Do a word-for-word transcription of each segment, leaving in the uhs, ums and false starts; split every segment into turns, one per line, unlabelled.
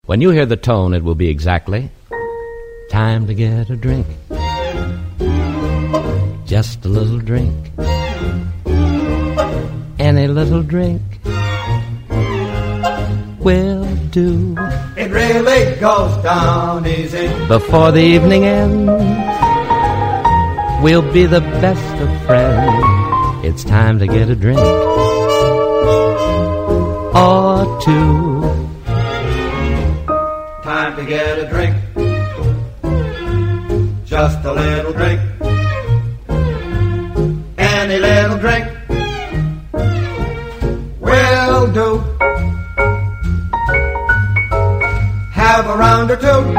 When you hear the tone, it will be exactly time to get a drink. Just a little drink. Any little drink will do.
It really goes down easy.
Before the evening ends, we'll be the best of friends. It's time to get a drink or two.
Time to get a drink. Just a little drink. Any little drink will do. Have a round or two,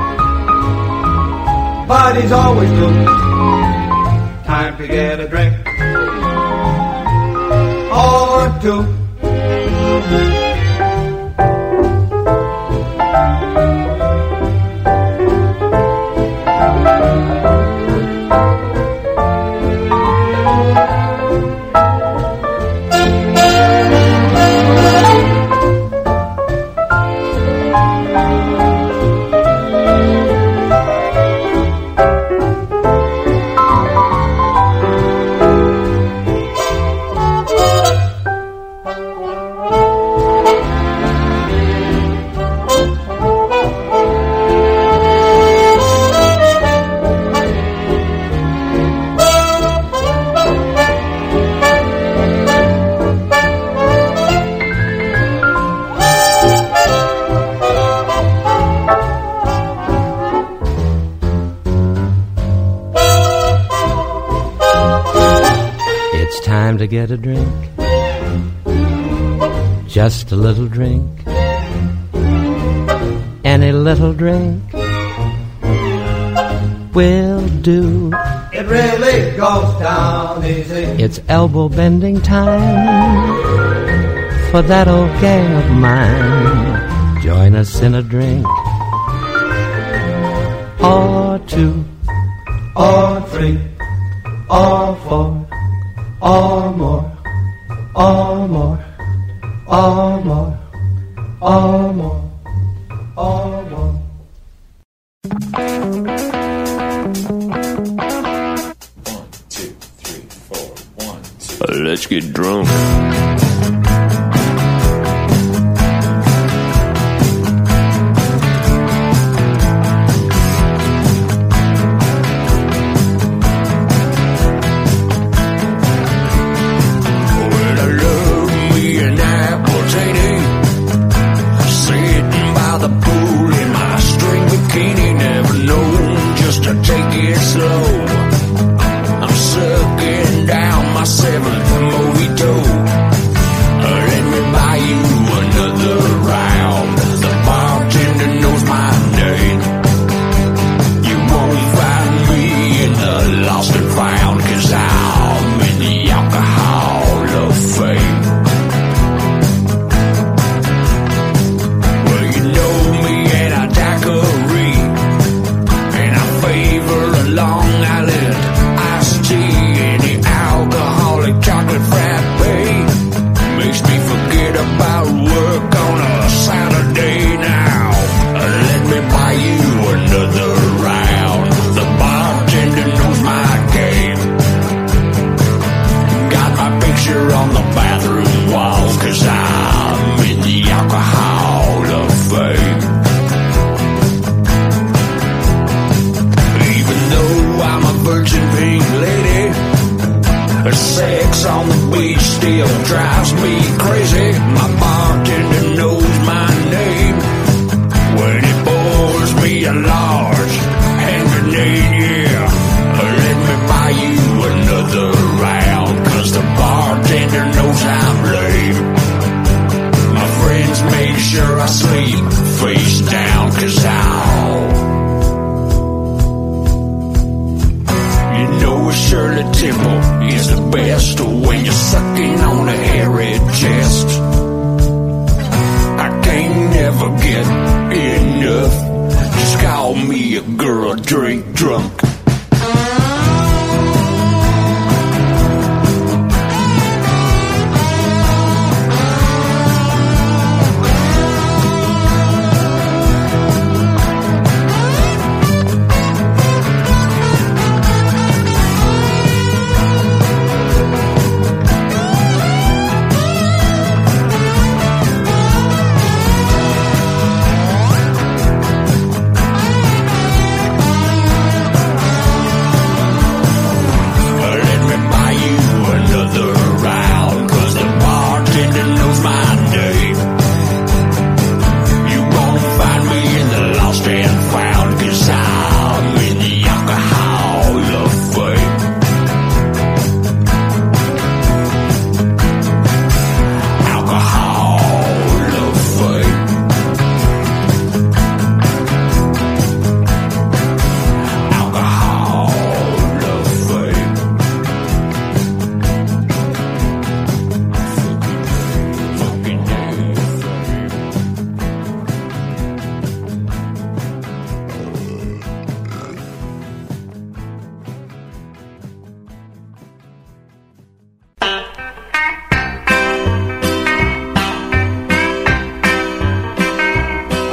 but he's always blue. Time to get a drink or two.
To get a drink, just a little drink, any little drink will do.
It really goes down easy.
It's elbow bending time for that old gang of mine. Join us in a drink or two
or three or four. Or more, or more, or more, or more, or more.
One, two, three, four, one, two.
Let's get drunk.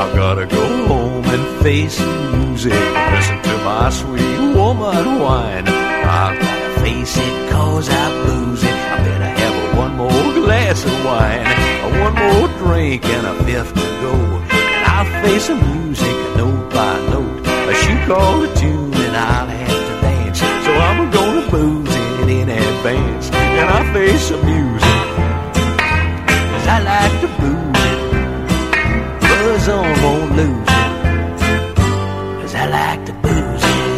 I've gotta go home and face the music, listen to my sweet woman whine. I've gotta face it cause I blues it. I better have one more glass of wine, one more drink and a fifth to go. And I'll face the music note by note. She called a tune and I'll have to dance. So I'm gonna booze it in advance. And I face the music cause I like to booze it. Buzz on, won't lose it, cause I like to booze it.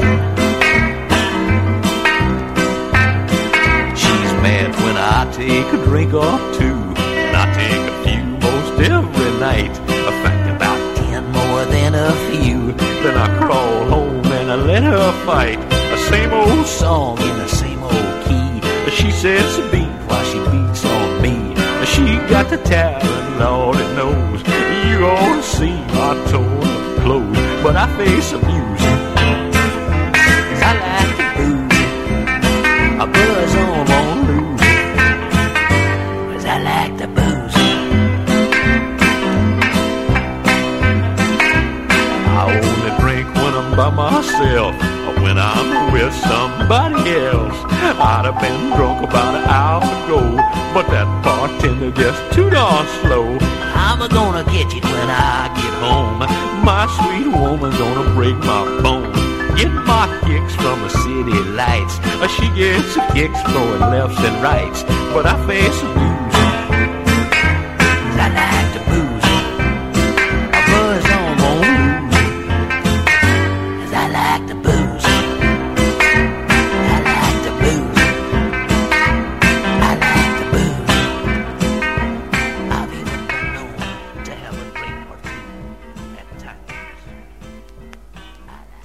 She's mad when I take a drink or two, and I take a few most every night. I think about ten more than a few. Then I crawl home and I let her fight. The same old song in the same old key. She says to beat while she beats on me. She got the talent, Lord it knows. You ought to see my torn up clothes. But I face the music cause I like to booze it. I buzz on, won't lose it, cause I like to booze it. I only drink when I'm by myself, or when I'm with somebody else. I'd have been drunk about an hour ago, but that bartender just too darn slow. I'm gonna catch it when I get home. My sweet woman's gonna break my bone. Get my kicks from the city lights. She gets the kicks throwing lefts and rights. But I face the music cause I like to booze it. I buzz on, won't lose it, cause I like to booze it. I like to booze it. I like to booze it. I've even been known to have a drink or two at times. I like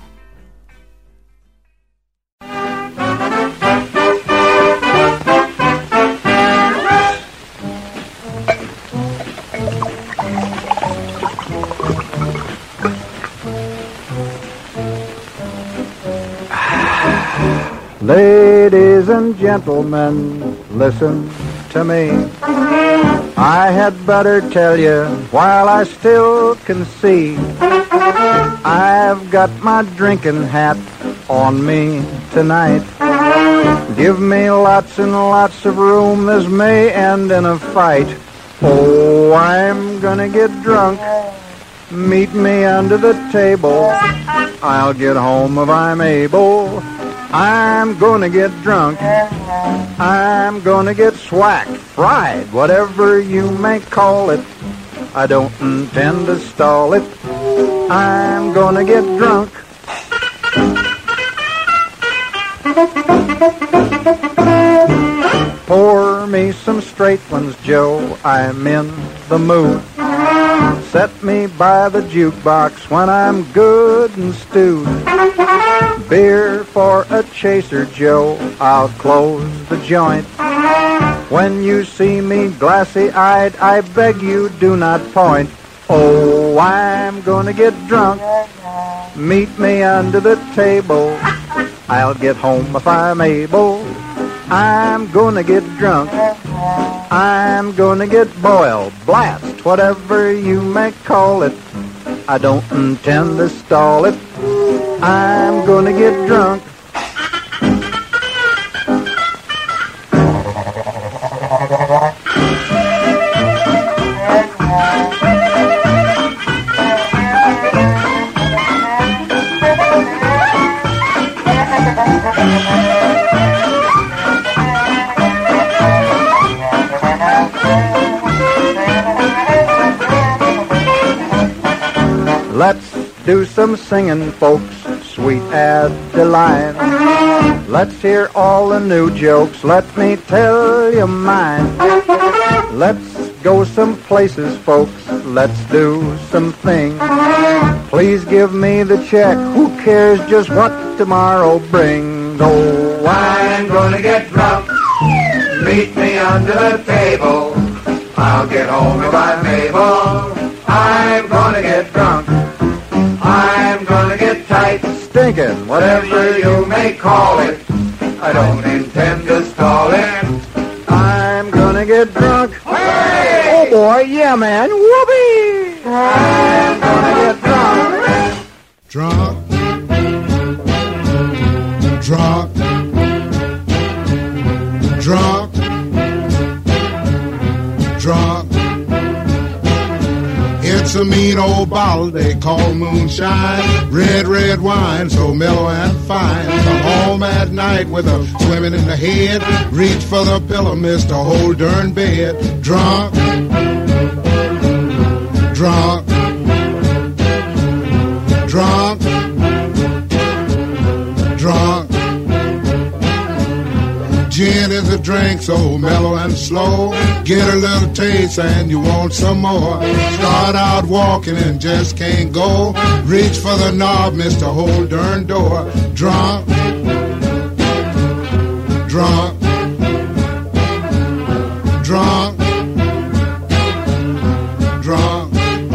Ladies and gentlemen, listen to me. I had better tell you while I still can see. I've got my drinking hat on me tonight. Give me lots and lots of room, this may end in a fight. Oh, I'm gonna get drunk. Meet me under the table. I'll get home if I'm able. I'm gonna get drunk. I'm gonna get swacked, fried, whatever you may call it. I don't intend to stall it. I'm gonna get drunk. Pour me some straight ones, Joe, I'm in the mood. Set me by the jukebox when I'm good and stewed. Beer for a chaser, Joe, I'll close the joint. When you see me glassy-eyed, I beg you do not point. Oh, I'm gonna get drunk. Meet me under the table. I'll get home if I'm able. I'm gonna get drunk. I'm gonna get boiled, blast, whatever you may call it. I don't intend to stall it. I'm gonna get drunk. Let's do some singing, folks, sweet Adeline. Let's hear all the new jokes, let me tell you mine. Let's go some places, folks, let's do some things. Please give me the check, who cares just what tomorrow brings. Oh, I'm gonna get drunk, meet me under the table. I'll get home if I'm able. I'm gonna get drunk. I'm gonna get tight, stinking, whatever you may call it. I don't intend to stall it. I'm gonna get drunk. Hey! Oh boy, yeah man, whoopee! I'm gonna
bottle they call moonshine. Red, red wine, so mellow and fine. Come home at night with a swimming in the head. Reach for the pillow, miss the whole darn bed. Drunk, drunk, drunk, drunk. Gin is a drink so mellow and slow. Get a little taste and you want some more. Start out walking and just can't go. Reach for the knob, miss the whole darn door. Drunk, drunk, drunk, drunk.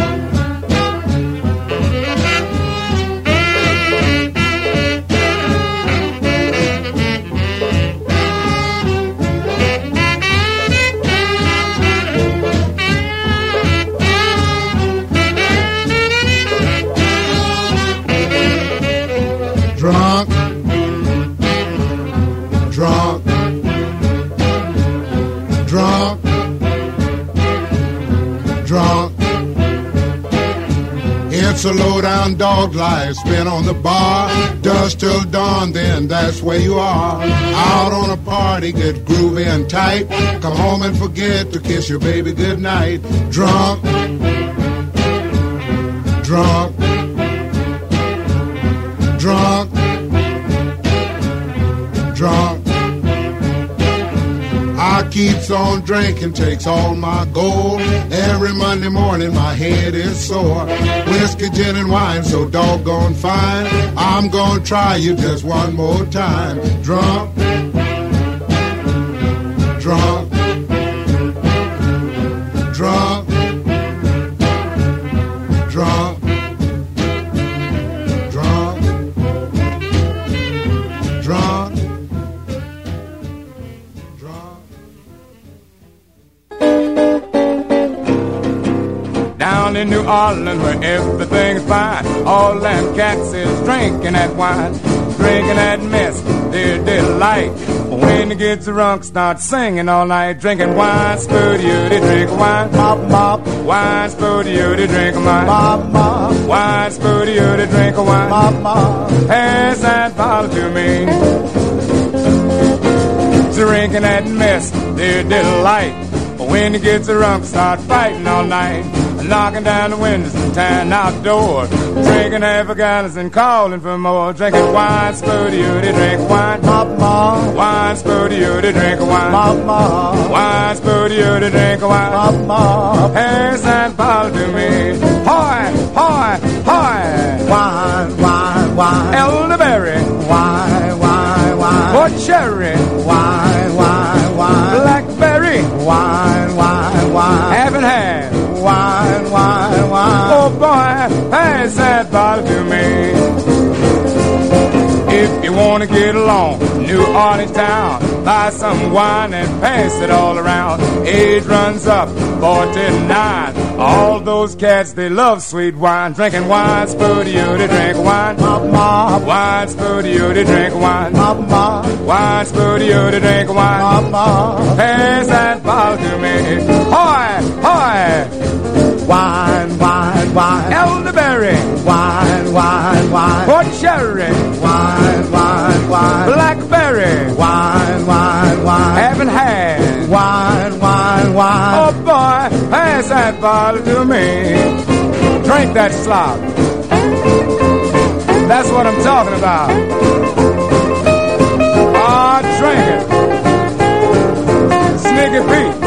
Drunk, drunk, drunk, drunk. It's a low-down dog life spent on the bar. Dusk till dawn, then that's where you are. Out on a party, get groovy and tight. Come home and forget to kiss your baby goodnight. Drunk, drunk, drunk, drunk. I keeps on drinking, takes all my gold. Every Monday morning my head is sore. Whiskey, gin, and wine so doggone fine. I'm gonna try you just one more time. Drunk, drunk, drunk, drunk, drunk, drunk.
Down in New Orleans where everything's fine, all them cats is drinking that wine, drinking that mess, their delight. When they get drunk, start singing all night, drinking wine, spooty, they drink wine, mop, mop, wine, spooty, they drink wine, mop, mop, wine, spooty, they drink wine, mop, mop. Pass that bottle to me, drinking that mess, their delight. When they get drunk, start fighting all night, knocking down the windows and tearing out doors, drinking half a gallons and calling for more, drinking wine, spooty, they drink wine, mop, mop, wine, spooty, they drink wine, mop, mop, wine, spooty, they drink wine, mop, mop. Pass that bottle to me, hoy, hoy, hoy, wine, wine, wine, elderberry, wine, wine, wine, or cherry, wine, wine, wine, blackberry, wine, wine, wine, haven't had. Wine, wine, wine. Oh boy, pass that bottle to me. If you wanna get along, New Orleans town, buy some wine and pass it all around. Age runs up, forty-nine. All those cats, they love sweet wine. Drinking wine, spooty, they drink wine. Mop, mop. Wine, spooty, they drink wine. Mop, mop. Wine, spooty, they drink wine. Mop, mop. Pass that bottle to me. Hoy, hoy. Wine, wine, wine. Elderberry. Wine, wine, wine. Port cherry. Wine, wine, wine. Blackberry. Wine, wine, wine. Haven't had. Wine, wine, wine. Oh boy, pass that bottle to me. Drink that slop. That's what I'm talking about. Ah, oh, drink it. Sneaky Pete.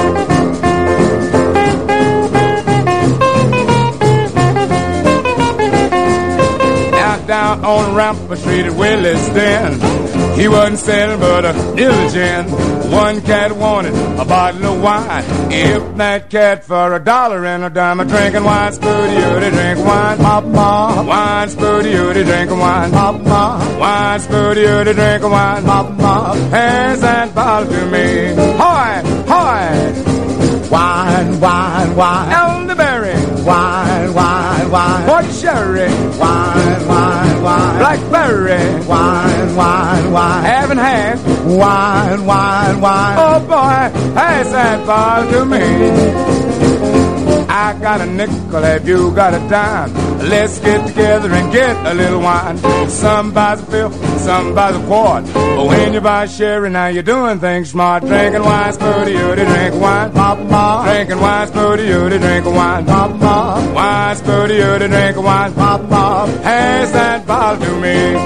Down on Rampart Street at Willie's Den, he wasn't selling but a diligent. One cat wanted a bottle of wine. If that cat for a dollar and a dime, a drinking wine, spooty, they drink wine, mop, mop. Wine, spooty, they drink wine, mop, mop. Wine, spooty, they drink wine, mop, mop. Pass that bottle to me. Hoy, hoy. Wine, wine, wine. Elderberry. Wine, wine, wine. Port cherry. Wine, wine, wine. Blackberry. Wine, wine, wine. Haven't had. Wine, wine, wine. Oh boy, pass that bottle to me. I got a nickel, have you got a dime? Let's get together and get a little wine. Some buys a fifth, some buys a quart. But when you buy sherry, now you're doing things smart. Drinking wine's pretty, you drink wine, pop, pop. Drinking wine's pretty, you drink wine, pop, pop. Wine's pretty, you drink wine, pop, pop. Pass that bottle to me.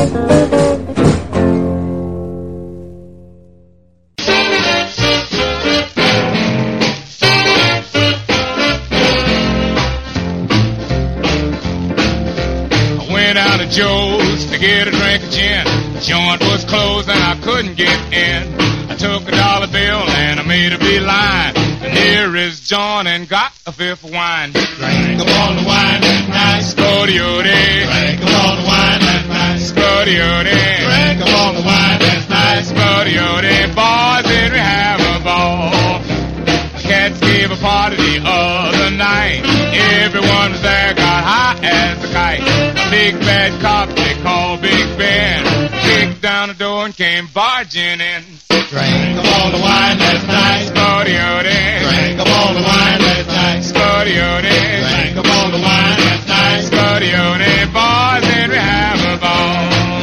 Joe's to get a drink of gin. The joint was closed and I couldn't get in. I took a dollar bill and I made a beeline. The nearest John and got a fifth of wine. Drank up all the wine that night. Scotty-o-day. Drank up all the wine that night. Scotty-o-day. Drank up all the wine that night. Scotty-o-day. Boys, did we have a ball. The cats gave a party the other night. Everyone was there, got high as a kite. Big bad cop they called Big Ben kicked down the door and came barging in. Drank up all the wine last night. Scotty-o-day. Drank up all the wine last night. Scotty-o-day. Drank up all the wine last night. Scotty-o-day. Boys, did we have a ball.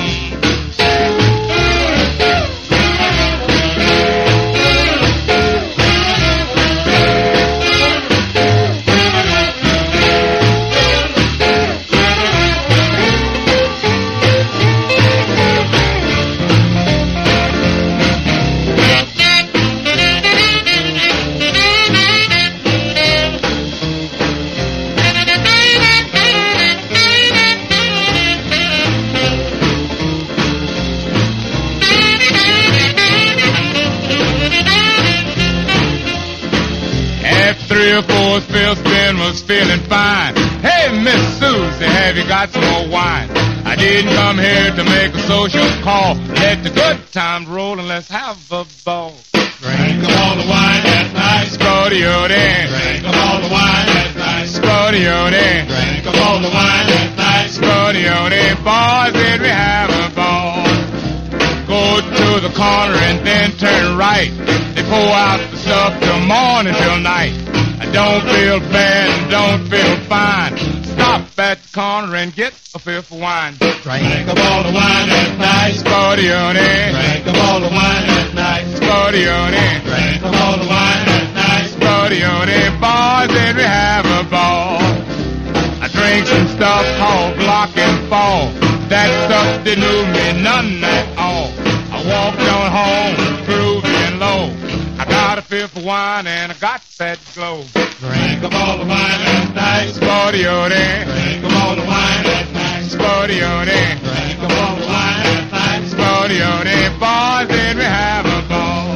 Three or four spills, Ben was feeling fine. Hey, Miss Susie, have you got some more wine? I didn't come here to make a social call. Let the good times roll and let's have a ball. Drink up all the wine that night. Scotty-o-day. Drink up all the wine that night. Scotty-o-day. Drink up all the wine that night. Scotty-o-day. Boys, did we have a ball. Go to the corner and then turn right. They pour out the stuff till morning till night. I don't feel bad and don't feel fine. Stop at the corner and get a fifth of wine. Drink up all the wine that night. Scotty-o-day. Drink up all the wine that night. Scotty-o-day. Drink up all the wine that night. Scotty-o-day. Boys, did we have a ball. I drank some stuff called Block and Fall. That stuff didn't move me none at all. I walked on home, groovy and low. I got a fifth of wine and I got that glow. Drink up all the wine that night. Scotty-o-day. Drink up all the wine that night. Scotty-o-day. Drink up all the wine that night. Scotty-o-day. Boys, did we have a ball.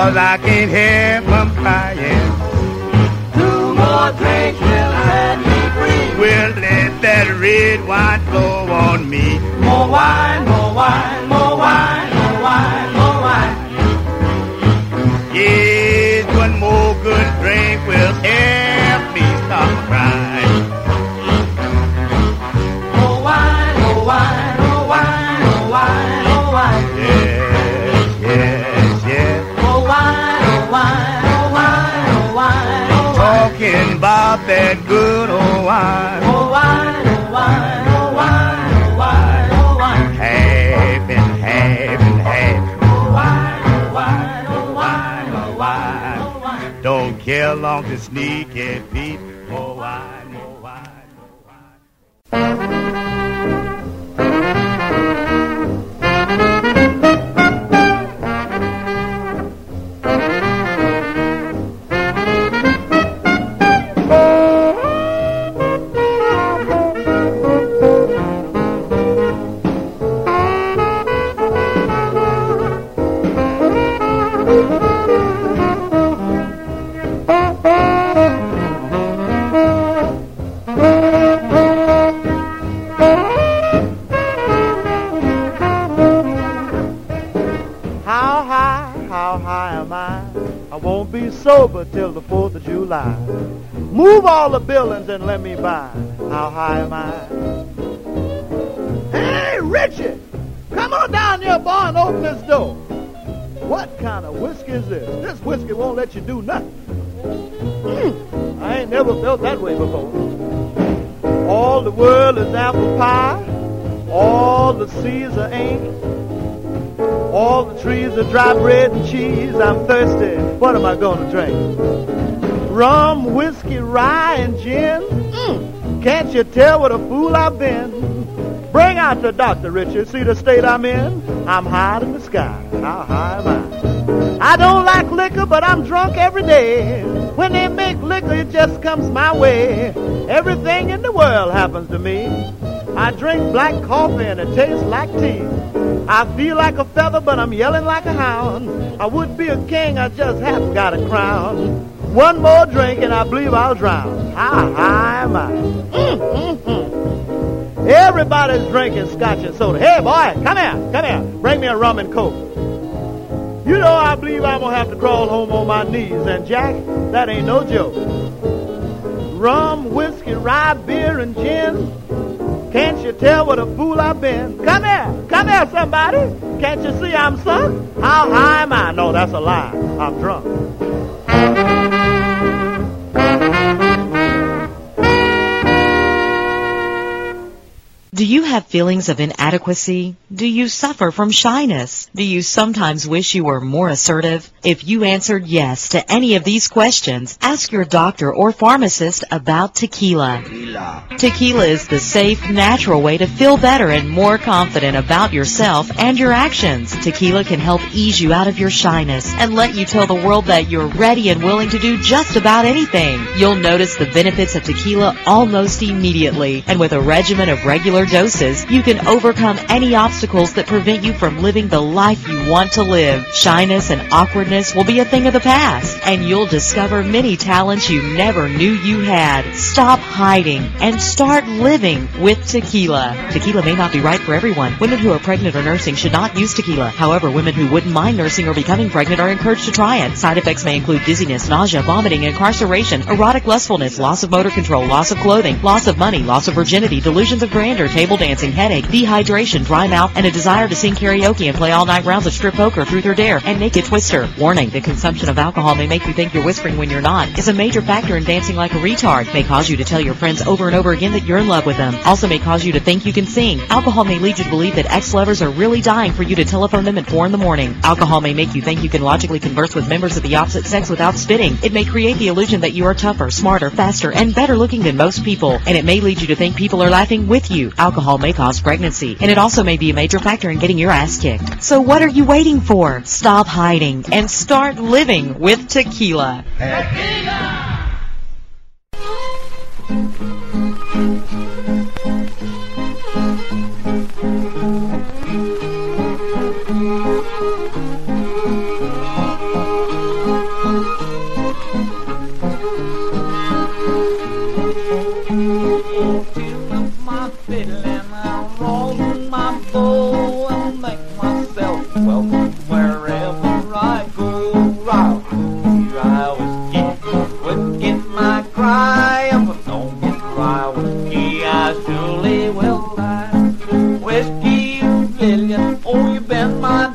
'cause I can't help from crying.
Two more drinks will set me free.
Well, let that red wine flow on me.
More wine, more wine, more wine, more wine, more wine.
Yes, one more good drink will help me stop crying.
More wine, more wine, more wine, more wine, more wine.
Yes, yes, yes.
More wine, more wine, more wine, more wine, more wine.
Talking about that good old wine.
More wine, more wine, more wine, more wine, more wine.
Half and half and half.
More wine, more wine, more wine, more wine, more wine.
Don't care long to sneak and peep. More wine, more wine, more wine.
How high, how high am I? I won't be sober till the fourth of July. Move all the buildings and let me by. How high am I? Hey, Richard! Come on down here, boy, and open this door. What kind of whiskey is this? This whiskey won't let you do nothing. Mm, I ain't never felt that way before. All the world is apple pie. All the seas are ink. All the trees are dry bread and cheese. I'm thirsty. What am I going to drink? Rum, whiskey, rye, and gin? Mm, can't you tell what a fool I've been? Bring out the doctor, Richard. See the state I'm in? I'm high in the sky. How high am I? I don't like liquor, but I'm drunk every day. When they make liquor, it just comes my way. Everything in the world happens to me. I drink black coffee and it tastes like tea. I feel like a feather, but I'm yelling like a hound. I would be a king, I just haven't got a crown. One more drink and I believe I'll drown. How high am I? Mm, mm, mm. Everybody's drinking scotch and soda. Hey, boy, come here, come here. Bring me a rum and coke. You know, I believe I'm going to have to crawl home on my knees. And, Jack, that ain't no joke. Rum, whiskey, rye, beer, and gin. Can't you tell what a fool I've been? Come here. Come here, somebody. Can't you see I'm sunk? How high am I? No, that's a lie. I'm drunk.
Do you have feelings of inadequacy? Do you suffer from shyness? Do you sometimes wish you were more assertive? If you answered yes to any of these questions, ask your doctor or pharmacist about tequila. Tequila. Tequila is the safe, natural way to feel better and more confident about yourself and your actions. Tequila can help ease you out of your shyness and let you tell the world that you're ready and willing to do just about anything. You'll notice the benefits of tequila almost immediately, and with a regimen of regular doses, you can overcome any obstacles that prevent you from living the life you want to live. Shyness and awkwardness will be a thing of the past, and you'll discover many talents you never knew you had. Stop hiding and start living with tequila. Tequila may not be right for everyone. Women who are pregnant or nursing should not use tequila. However, women who wouldn't mind nursing or becoming pregnant are encouraged to try it. Side effects may include dizziness, nausea, vomiting, incarceration, erotic lustfulness, loss of motor control, loss of clothing, loss of money, loss of virginity, delusions of grandeur, table dancing, headache, dehydration, dry mouth, and a desire to sing karaoke and play all-night rounds of strip poker, truth or dare, and naked twister. Warning, the consumption of alcohol may make you think you're whispering when you're not. Is a major factor in dancing like a retard. May cause you to tell your friends over and over again that you're in love with them. Also may cause you to think you can sing. Alcohol may lead you to believe that ex-lovers are really dying for you to telephone them at four in the morning. Alcohol may make you think you can logically converse with members of the opposite sex without spitting. It may create the illusion that you are tougher, smarter, faster, and better looking than most people. And it may lead you to think people are laughing with you. Alcohol may cause pregnancy, and it also may be a major factor in getting your ass kicked. So what are you waiting for? Stop hiding and start living with tequila.
Tequila!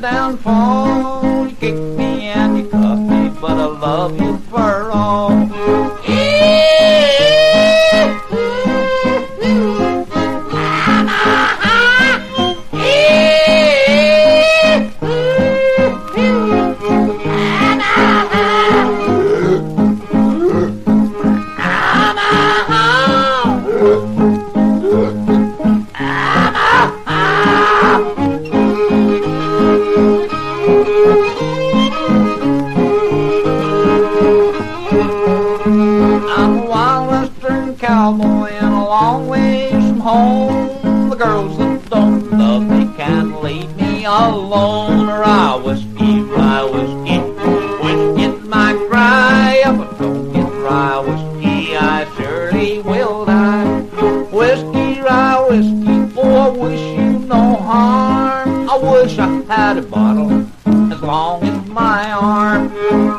downfall. You kicked me and you cuffed me, but I love you for all. Cowboy and a long ways from home. The girls that don't love me can't leave me alone. Rye whiskey, rye whiskey, whiskey's my cry. If I don't get rye whiskey, I surely will die. Whiskey, rye whiskey, boy, I wish you no harm. I wish I had a bottle as long as my arm.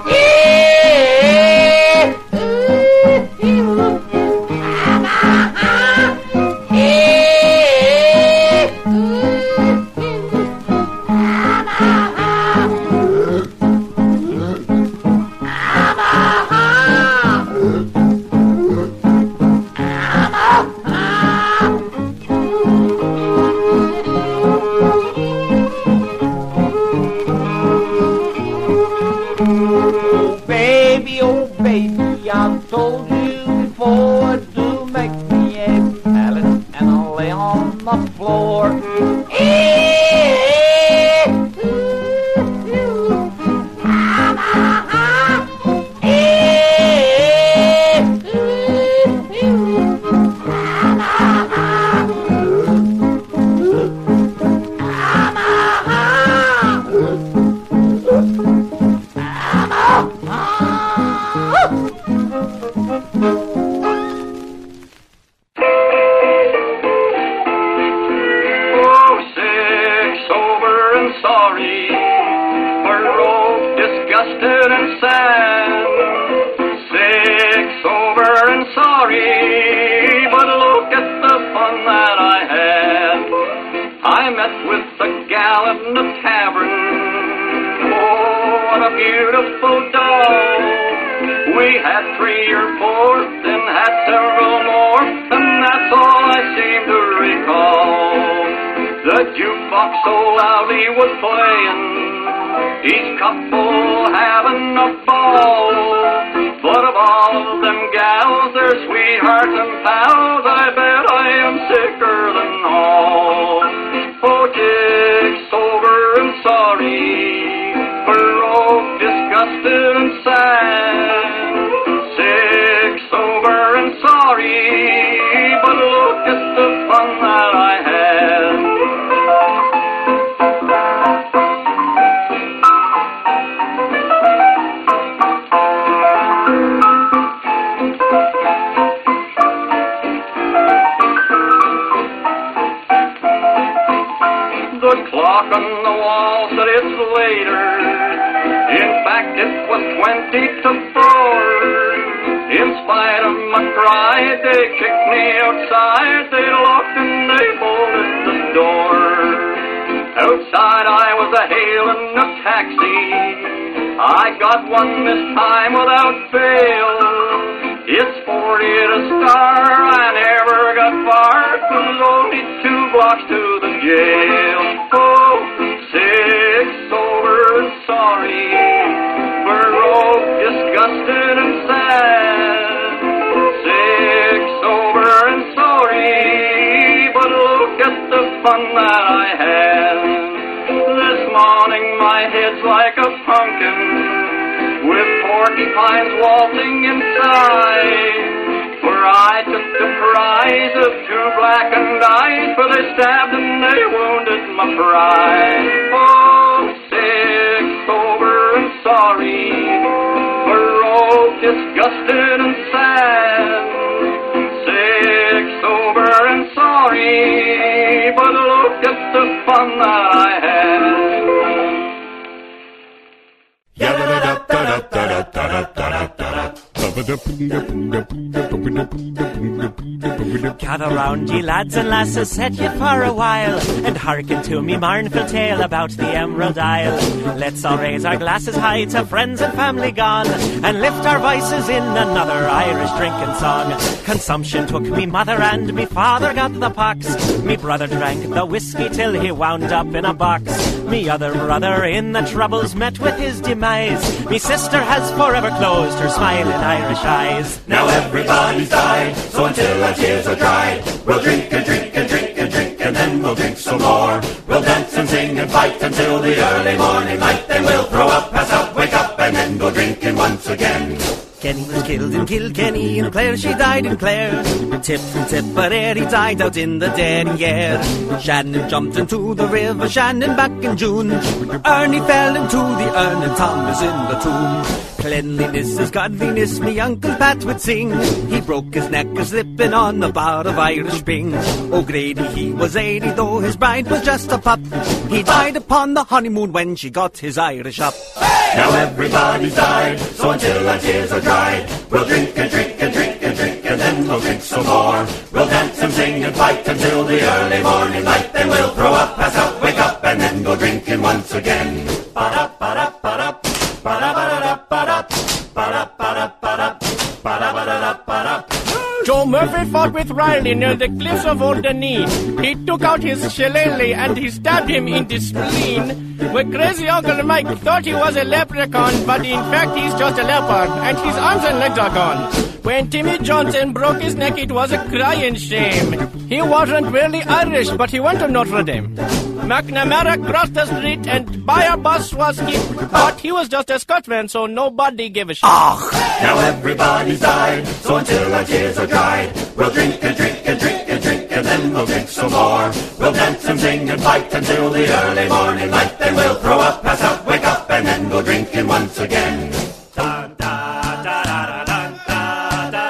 I've told you before, do make me a pallet and I'll lay on the floor.
Yabba Gather round, ye lads and lasses, set ye for a while, and hearken to me mournful tale about the Emerald Isle. Let's all raise our glasses high to friends and family gone, and lift our voices in another Irish drinking song. Consumption took me mother and me father got the pox. Me brother drank the whiskey till he wound up in a box. Me other brother in the troubles met with his demise. Me sister has forever closed her smiling Irish eyes.
Now everybody's died, so until our tears are dried, we'll drink and drink and drink and drink, and then we'll drink some more. We'll dance and sing and fight until the early morning light, then we'll throw up, pass out, wake up, and then go drinking once again.
Kenny was killed in Kilkenny, and Clare, she died in Clare. Tip from Tipperary died out in the Derry air. Shannon jumped into the river Shannon back in June. Ernie fell into the urn, and Tom is in the tomb. Cleanliness is godliness, me Uncle Pat would sing. He broke his neck a slipping on a bar of Irish Bing. O'Grady, he was eighty, though his bride was just a pup. He died upon the honeymoon when she got his Irish up.
Now everybody's died, so until our tears are dried, we'll drink and drink and drink and drink, and then we'll drink some more. We'll dance and sing and fight until the early morning light, then we'll throw up, pass out, wake up, and then go drinking once again. Ba-da, ba-da, ba-da, ba-da, ba-da, ba-da, ba-da, ba-da, ba-da, ba-da, ba-da, ba-da.
Joe Murphy fought with Riley near the cliffs of Old Denis. He took out his shillelagh and he stabbed him in the spleen. My crazy Uncle Mike thought he was a leprechaun, but in fact he's just a leopard, and his arms and legs are gone. When Timmy Johnson broke his neck, it was a crying shame. He wasn't really Irish, but he went to Notre Dame. McNamara crossed the street and by a bus was hit, but he was just a Scotsman, so nobody gave a shit.
Oh. Now everybody's died, so until our tears are dried, we'll drink and drink and drink and drink, and then we'll drink some more. We'll dance and sing and fight until the early morning light, then we'll throw up, pass out, wake up, and then go drinking once again. Da, da, da, da, da, da, da,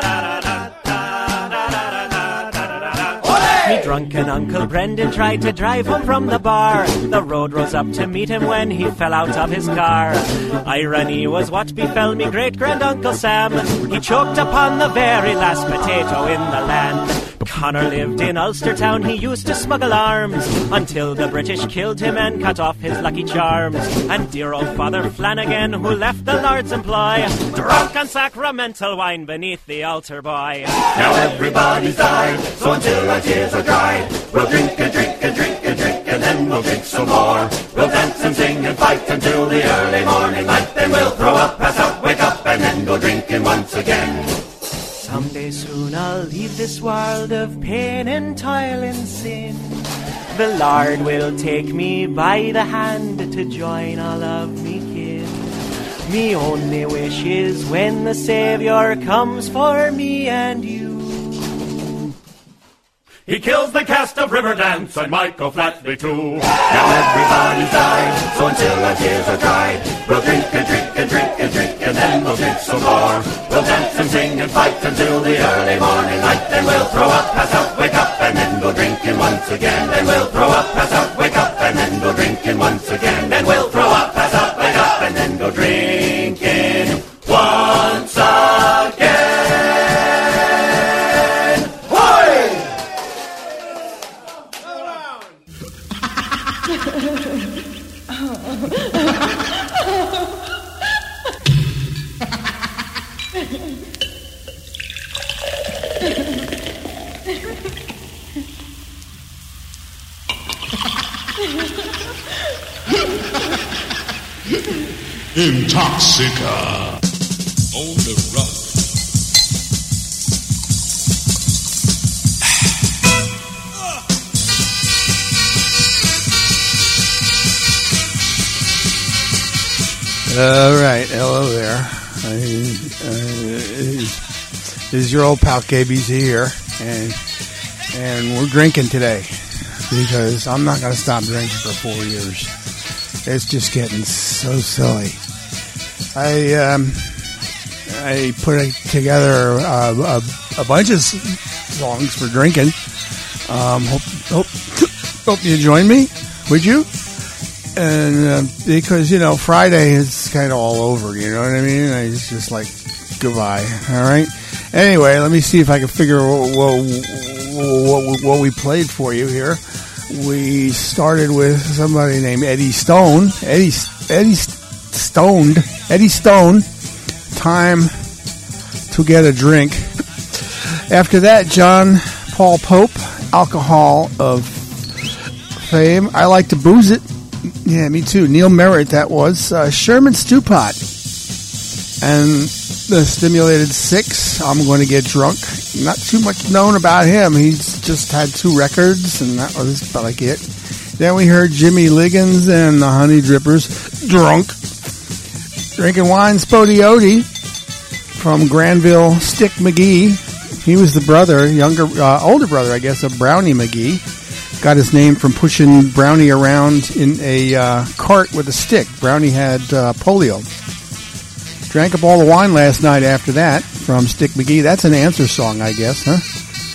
da.
Me drunken Uncle Brendan tried to drive home from the bar. The road rose up to meet him when he fell out of his car. Irony was what befell me great-grand-uncle Sam. He choked upon the very last potato in the land. Connor lived in Ulster town, he used to smuggle arms, until the British killed him and cut off his lucky charms. And dear old Father Flanagan, who left the Lord's employ, drunk on sacramental wine beneath the altar, boy.
Now everybody's died, so until our tears are dried, we'll drink and drink and drink and drink, and then we'll drink some more. We'll dance and sing and fight until the early morning light, then we'll throw up, pass out, wake up, and then go drinking once again.
Someday soon I'll leave this world of pain and toil and sin. The Lord will take me by the hand to join all of me kin. Me only wish is when the Saviour comes for me and you.
He kills the cast of Riverdance and Michael Flatley too. Now everybody's died, so until our tears are dried, we'll drink and drink and drink and drink, and then we'll drink some more. We'll dance and sing and fight until the early morning light, then we'll throw up, pass out, wake up, and then go drinking once again. Then we'll throw up, pass out, wake up, and then go drinking once again. Then we'll throw up, pass out, wake up, and then go drinking once again.
Intoxica
on the rock.
All right, hello there. Uh, uh, this is your old pal K B C here, and and we're drinking today because I'm not going to stop drinking for four years. It's just getting so silly. I um, I put together a, a, a bunch of songs for drinking. Um, hope, hope, hope you join me. Would you? And uh, because, you know, Friday is kind of all over, you know what I mean? I just, just like goodbye. All right. Anyway, let me see if I can figure what, what, what, what we played for you here. We started with somebody named Eddie Stone. Eddie Eddie Stoned. Eddie Stone. Time to Get a Drink. After that, John Paul Pope, Alcohol of Fame. I Like to Booze It. Yeah, me too. Neil Merritt, that was. Uh, Sherman Stewpot. And the Stimulated Six, I'm Going to Get Drunk. Not too much known about him. He's just had two records, and that was about like it. Then we heard Jimmy Liggins and the Honey Drippers, Drunk. Drinking Wine, Spodioti from Granville Stick McGee. He was the brother, younger, uh, older brother, I guess, of Brownie McGee. Got his name from pushing Brownie around in a uh, cart with a stick. Brownie had uh, polio. Drank up all the wine last night after that from Stick McGee. That's an answer song, I guess, huh?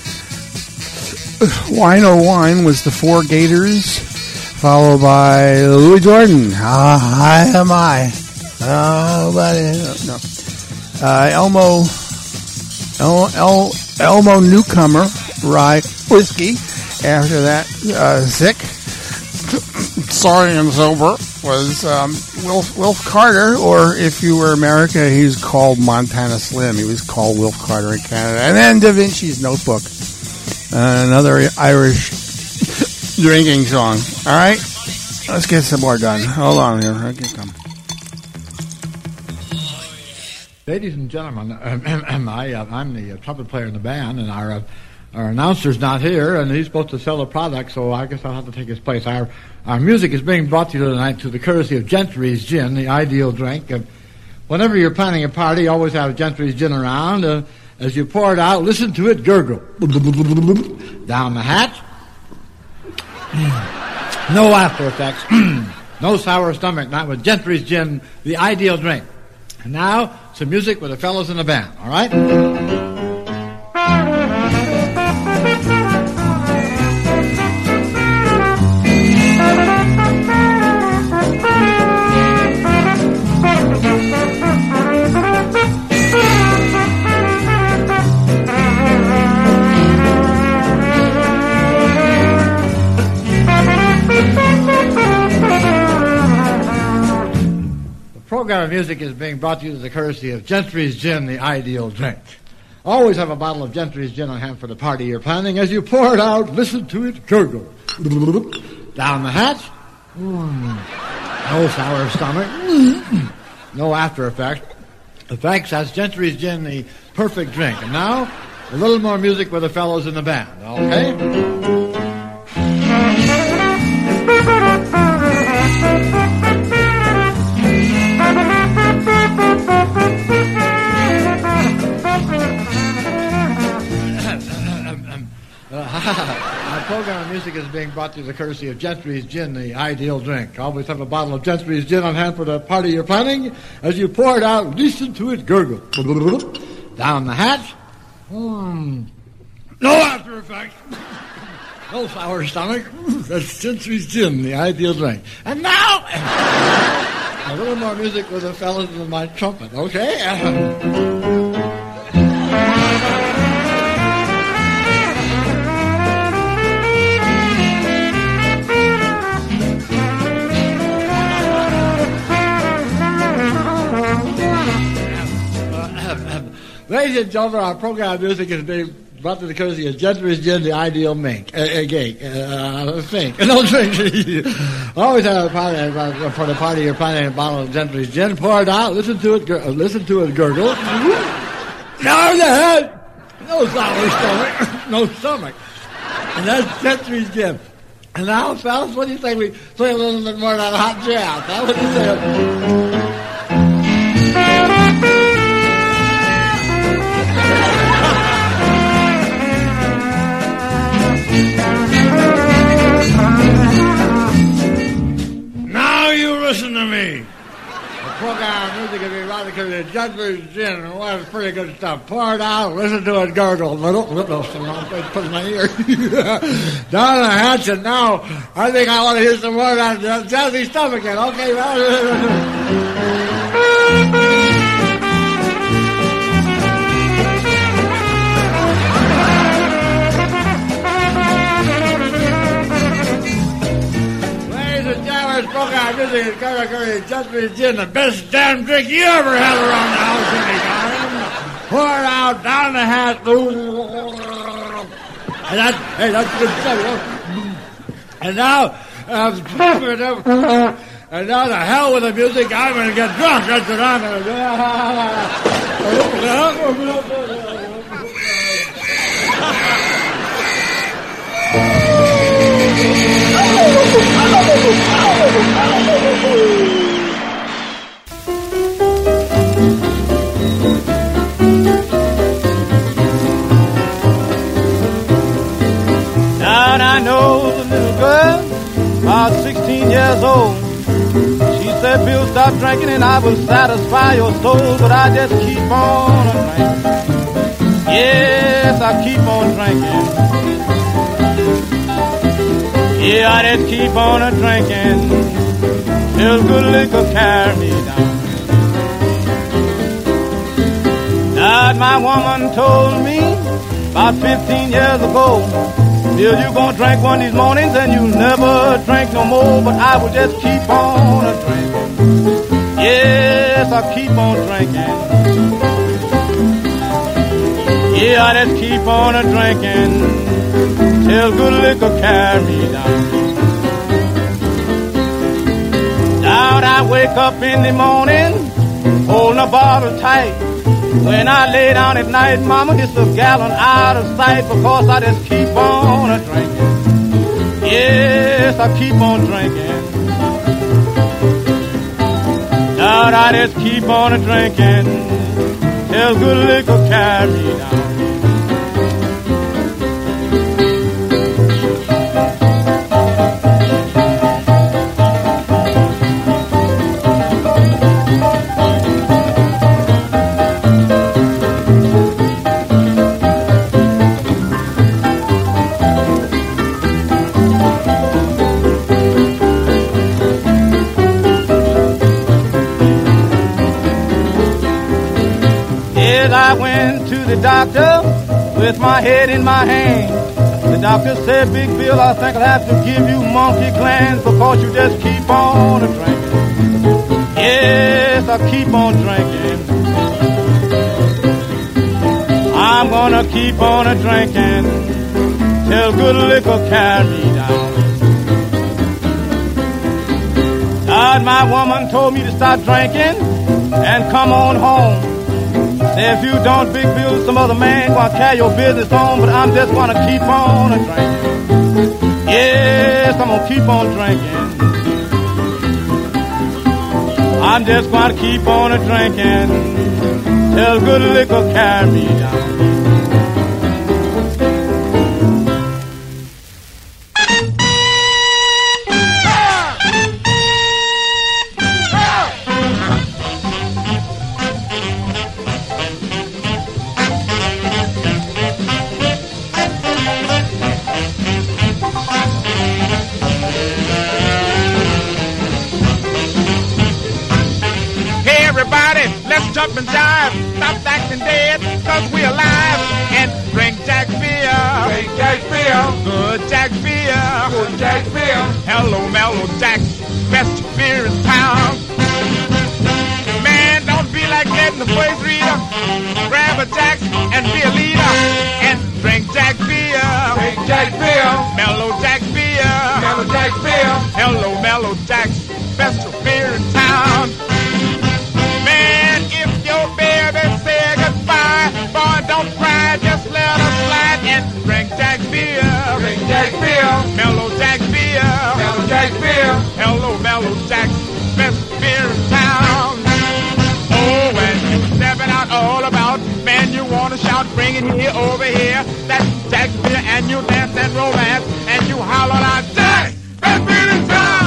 Wine oh Wine was the Four Gators, followed by Louis Jordan. Ah, hi am I. Nobody. No. Uh, Elmo, El, El, Elmo Newcomer, Rye Whiskey. After that, uh, Sick, Sorry and Sober was um, Wilf, Wilf Carter, or if you were America, he's called Montana Slim. He was called Wilf Carter in Canada. And then Da Vinci's Notebook, uh, another Irish drinking song. All right, let's get some more done. Hold on here. I can come.
Ladies and gentlemen, uh, I, uh, I'm the uh, trumpet player in the band, and our uh, our announcer's not here, and he's supposed to sell a product, so I guess I'll have to take his place. Our our music is being brought to you tonight to the courtesy of Gentry's Gin, the ideal drink. Uh, whenever you're planning a party, always have Gentry's Gin around. Uh, as you pour it out, listen to it gurgle. Down the hatch. No after effects. No sour stomach, not with Gentry's Gin, the ideal drink. And now, some music with the fellows in the band, all right? The program of music is being brought to you to the courtesy of Gentry's Gin, the ideal drink. Always have a bottle of Gentry's Gin on hand for the party you're planning. As you pour it out, listen to it gurgle. Down the hatch. Mm. No sour stomach. Mm. No after effect. Effects, that's Gentry's Gin, the perfect drink. And now, a little more music with the fellows in the band, okay? Our program of music is being brought to you the courtesy of Gentry's Gin, the ideal drink. Always have a bottle of Gentry's Gin on hand for the party you're planning. As you pour it out, listen to it gurgle. Down the hatch. Mm. No after effects. No sour stomach. That's Gentry's Gin, the ideal drink. And now, a little more music with the fellas with my trumpet, okay? Ladies and gentlemen, our program of music is being brought to the courtesy of Gentry's Gin, the ideal mink. Uh, uh, gate, uh, think. No drink. Always have a party uh, for the party you're planning a bottle of Gentry's Gin. Pour it out. Listen to it. Gur- uh, listen to it gurgle. Down the head. No sour stomach. No stomach. And that's Gentry's Gin. And now, fellas, what do you think we play a little bit more of that hot jazz? Huh? What do you say? Now you listen to me. The program of music is erotica, the Gentry's Gin, and well, it's pretty good stuff. Pour it out, listen to it gurgle. Little, little, put in my ear. Down the hatch, and now I think I want to hear some more of that jazzy stuff again. Okay, well. program music is Curry Curry Jeffrey Gin, the best damn drink you ever had around the house anytime. Pour it out down the hat. And that, hey, that's good stuff. And now, uh, and now the hell with the music, I'm going to get drunk. That's what I'm going to
Now I know the little girl, about sixteen years old. She said, Bill, stop drinking and I will satisfy your soul. But I just keep on drinking. Yes, I keep on drinking. Yeah, I just keep on a drinking till good liquor carry me down. Now my woman told me about fifteen years ago, Bill, you gonna drink one of these mornings and you'll never drink no more. But I will just keep on a drinking. Yes, I keep on drinking. Yeah, I just keep on a drinking till good liquor carry me down. Now I wake up in the morning, holding a bottle tight. When I lay down at night, mama, it's a gallon out of sight because I just keep on a drinking. Yes, I keep on drinking. Now I just keep on a drinking till good liquor carry me down. I went to the doctor with my head in my hand. The doctor said, Big Bill, I think I'll have to give you monkey glands because you just keep on a drinking. Yes, I keep on drinking. I'm gonna keep on a drinking till good liquor carry me down. God, my woman told me to stop drinking and come on home. Say if you don't, Big Bill, some other man gonna carry your business on, but I'm just gonna keep on a drinking. Yes, I'm gonna keep on drinking. I'm just gonna keep on a drinking till good liquor carry me down.
Jump and jive, stop acting dead, cause we alive, and drink Jack beer. Drink Jack beer. Good Jack beer. Good Jack beer. Hello, mellow Jack, best beer in town. Man, don't be like letting the boys reader. Grab a Jack and be a leader, and drink Jack beer. Drink Jack beer. Mellow Jack beer. Mellow Jack beer. Hello, mellow Jack, best beer in town. Say goodbye, boy, don't cry, just let us slide and drink Jack beer. Drink Jack beer. Mellow Jack beer. Mellow Jack beer. Hello, mellow Jack, best beer in town. Oh, when you step it out all about, man, you want to shout, bring it here, over here. That's Jack beer, and you dance and romance, and you holler out, Jack, best beer in town.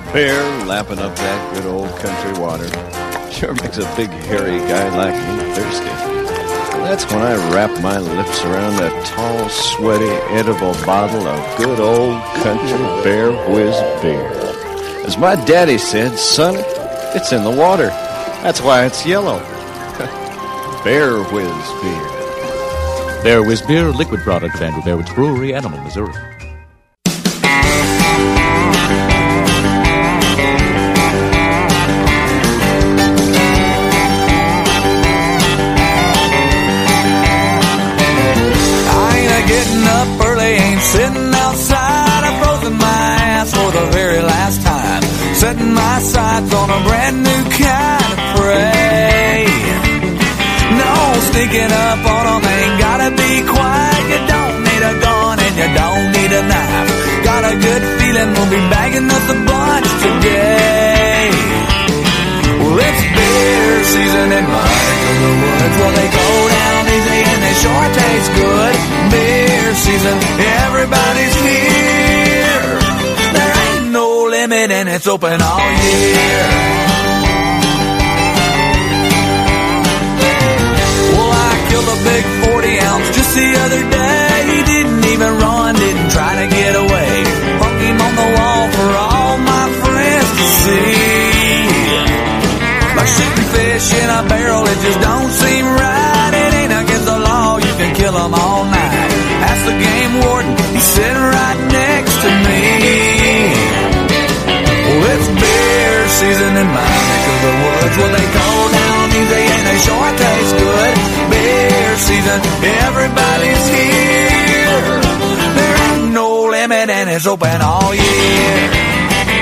bear lapping up that good old country water sure makes a big hairy guy like me thirsty. That's when I wrap my lips around that tall, sweaty, edible bottle of good old country Bear Whiz beer. As my daddy said, son, it's in the water. That's why it's yellow. Bear Whiz beer.
Bear Whiz beer, liquid product of Andrew Bearwood's Brewery, Animal, Missouri.
Getting up early, ain't sitting outside. I've frozen my ass for the very last time. Setting my sights on a brand new kind of prey. No sneaking up on them, ain't gotta be quiet. You don't need a gun and you don't need a knife. Got a good feeling we'll be bagging us a bunch today. Well, it's beer season in my neck of the woods. Well, they go down easy and they sure taste good. Beer season, everybody's here. There ain't no limit and it's open all year. Well, I killed a big forty ounce just the other day. He didn't even run, didn't try to get away. Hung him on the wall for all my friends to see. Like shooting fish in a barrel, it just don't seem right. It ain't against the law, you can kill them all night. Ask the game warden, he's sitting right next to me. Well, it's beer season in my neck of the woods. Well, they go down easy and they sure taste good. Beer season, everybody's here. There ain't no limit and it's open all year.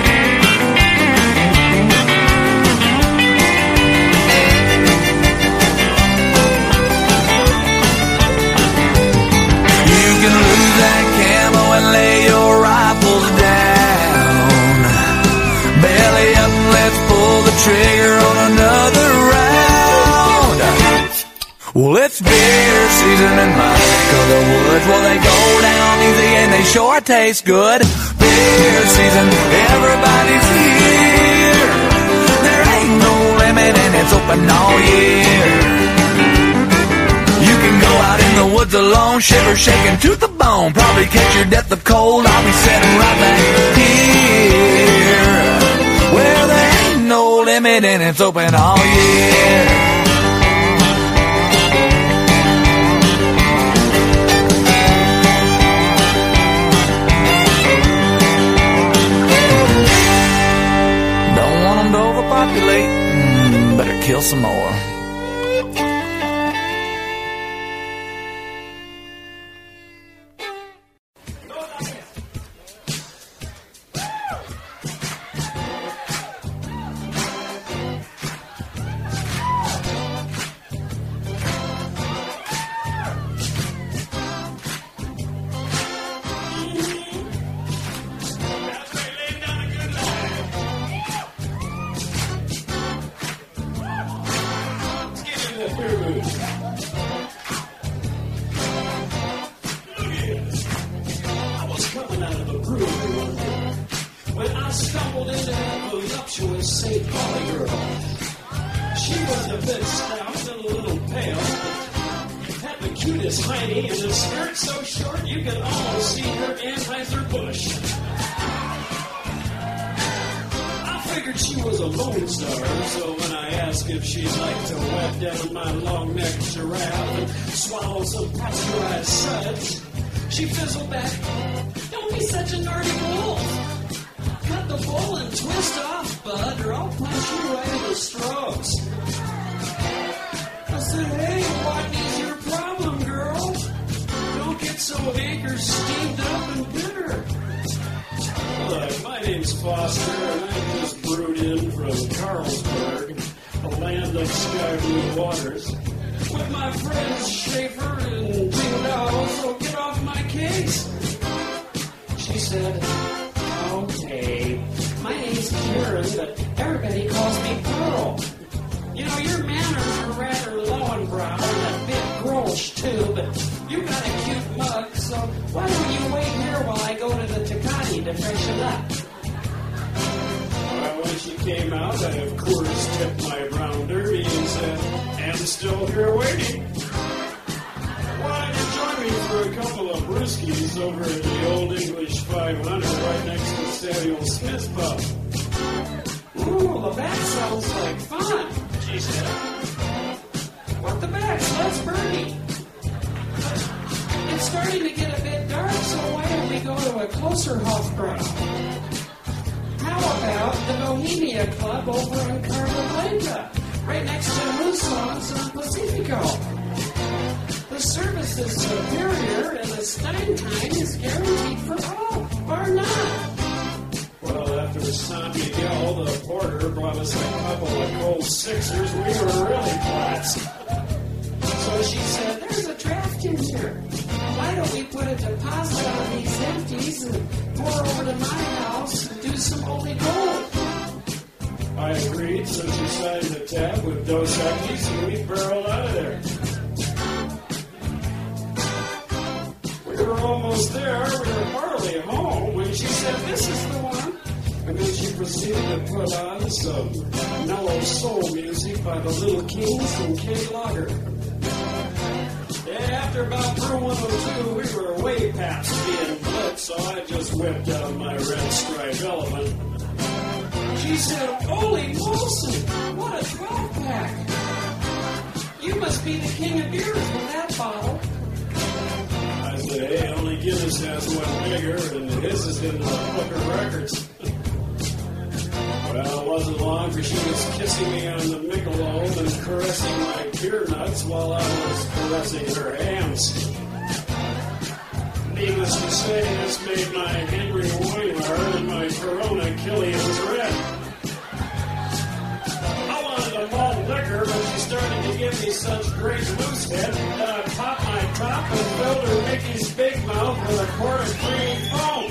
You can lose that camo and lay your rifles down. Belly up and let's pull the trigger on another round. Well, it's beer season in my neck of the woods. Well, they go down easy and they sure taste good. Beer season, everybody's here. There ain't no limit and it's open all year. You can go out in the woods alone, shiver, shaking to the bone. Probably catch your death of cold. I'll be sitting right back here. Well, there ain't no limit and it's open all year. Don't want them to overpopulate. Mm, better kill some more.
Why don't you wait here while I go to the Tecate to freshen up? came out, I of course tipped my brown derby and said, "Am still here waiting." Why don't you join me for a couple of brewskis over at the Old English five hundred right next to Samuel Smith's pub?
Ooh, well, that sounds like fun, she said. What the backs? Let's Bernie. It's starting to get a bit dark, so why don't we go to a closer Hofbrau? How about the Bohemia Club over in Carmelita, right next to Muson's on Pacifico? The service is superior, and the Stein time is guaranteed for all, bar none.
Well, after San Miguel, the porter brought us a couple of cold sixers. We were really flats.
So she said, "There's a draft in here. Why don't we put a deposit on these empties and pour over to my house and do some holy gold?"
I agreed, so she signed the tab with Dos Equis, and we barreled out of there. We were almost there. We were hardly home when she said, "This is the one." And then she proceeded to put on some mellow soul music by the Little Kings and Kay Lager. Yeah, after about brew one oh two, we were way past being blitzed, so I just whipped out my red striped elephant.
She said, "Holy Molson, what a twelve-pack. You must be the king of beers with that bottle."
I said, "Hey, only Guinness has one bigger, and his is in the Book of Records." Well, it wasn't long for she was kissing me on the Michelob and caressing my beer nuts while I was caressing her hands. Needless to say, this made my Henry Weimar and my Corona Killian's red. I wanted a malt liquor, but she started to give me such great loose head that I popped my top and filled her Mickey's big mouth with a quart of cream foam.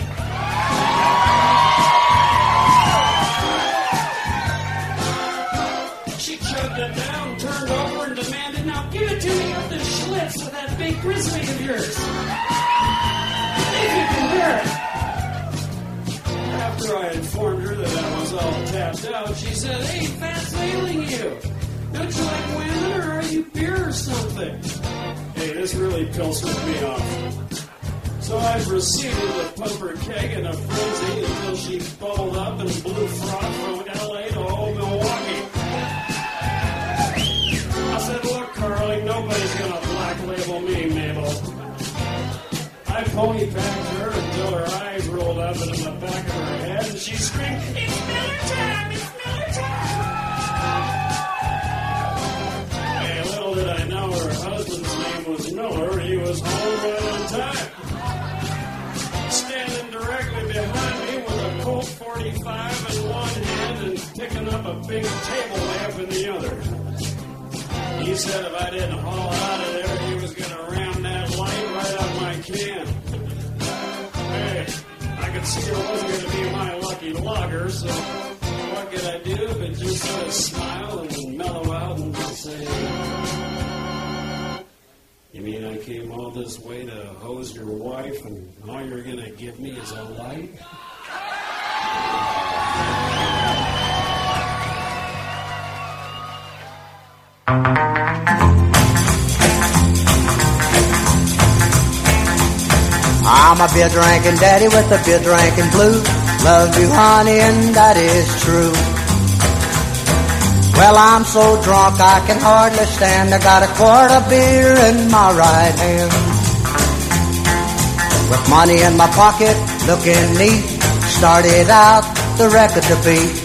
She chugged it down, turned over, and demanded, "Now give it to me up the Schlitz with that big grizzly of yours. If you can bear it."
After I informed her that I was all tapped out,
She said, "Hey, fast sailing you. Don't you like women, or are you beer or something?"
hey, this really pilstered me off. So I proceeded to pump her keg in a frenzy until she bubbled up and blew froth from L A to old Milwaukee. I said, "Look, Carly, nobody's going to black label me, Mabel." I pony packed her until her eyes rolled up into the back of her head, and she screamed, "It's Miller time! It's Miller time!" Hey, little did I know her husband's name was Miller. He was home right on time. Standing directly behind me with a Colt forty-five in one hand and picking up a big table lamp in the other. He said if I didn't haul out of there, he was going to ram that light right out my can. Hey, I could see it wasn't going to be my lucky lager, so what could I do but just sort of smile and mellow out and just say, "You mean I came all this way to hose your wife and all you're going to give me is a light?"
I'm a beer drinking daddy with a beer drinking blues. Love you, honey, and that is true. Well, I'm so drunk I can hardly stand. I got a quart of beer in my right hand. With money in my pocket, looking neat, started out the record to beat.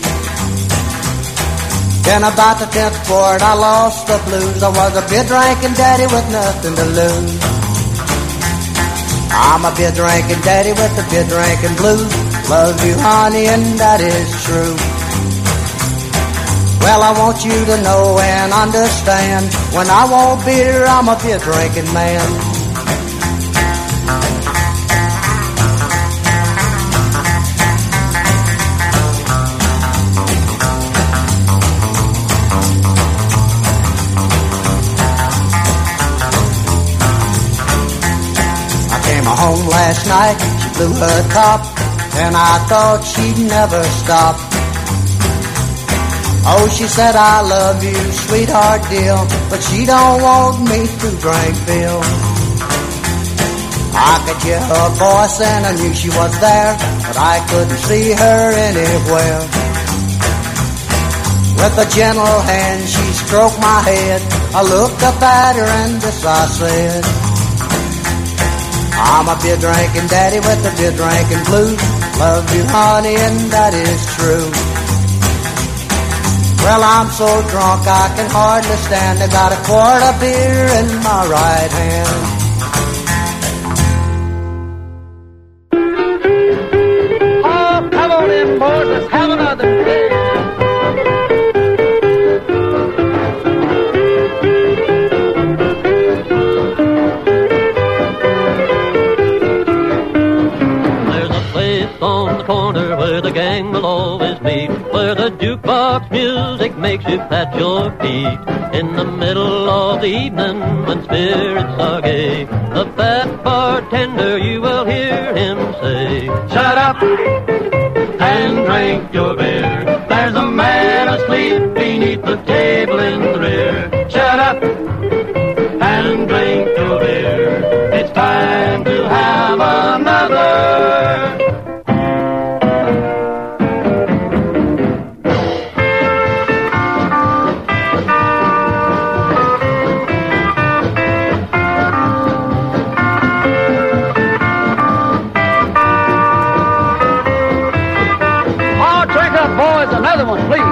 Then about the tenth quart I lost the blues. I was a beer drinking daddy with nothing to lose. I'm a beer drinking daddy with a beer drinking blues. Love you, honey, and that is true. Well, I want you to know and understand, when I want beer, I'm a beer drinking man. I came home last night, she blew her top, and I thought she'd never stop. Oh, she said, I love you, sweetheart dear, but she don't want me to drink Bill. I could hear her voice and I knew she was there, but I couldn't see her anywhere. With a gentle hand she stroked my head. I looked up at her and this I said, I'm a beer drinking daddy with a beer drinking blues. Love you honey and that is true. Well, I'm so drunk I can hardly stand. I got a quart of beer in my right hand.
Oh, come on in, boys, let's have another beer.
On the corner where the gang will always meet, where the jukebox music makes you pat your feet. In the middle of the evening when spirits are gay, the fat bartender you will hear him say, shut up and drink your beer. There's a man asleep beneath the table in the rear. Shut up and drink your beer. It's time to have another.
Another one, please.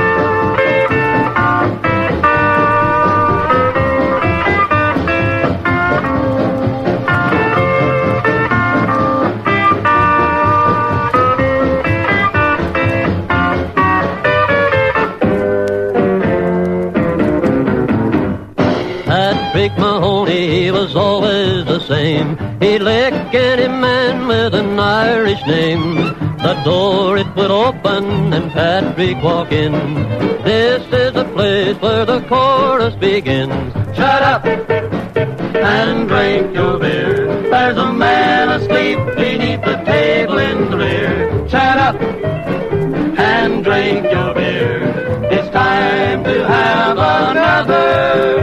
Patrick Mahoney, he was always the same. He'd lick any man with an Irish name. The door it would open and Patrick walk in. This is the place where the chorus begins. Shut up and drink your beer. There's a man asleep beneath the table in the rear. Shut up and drink your beer. It's time to have another.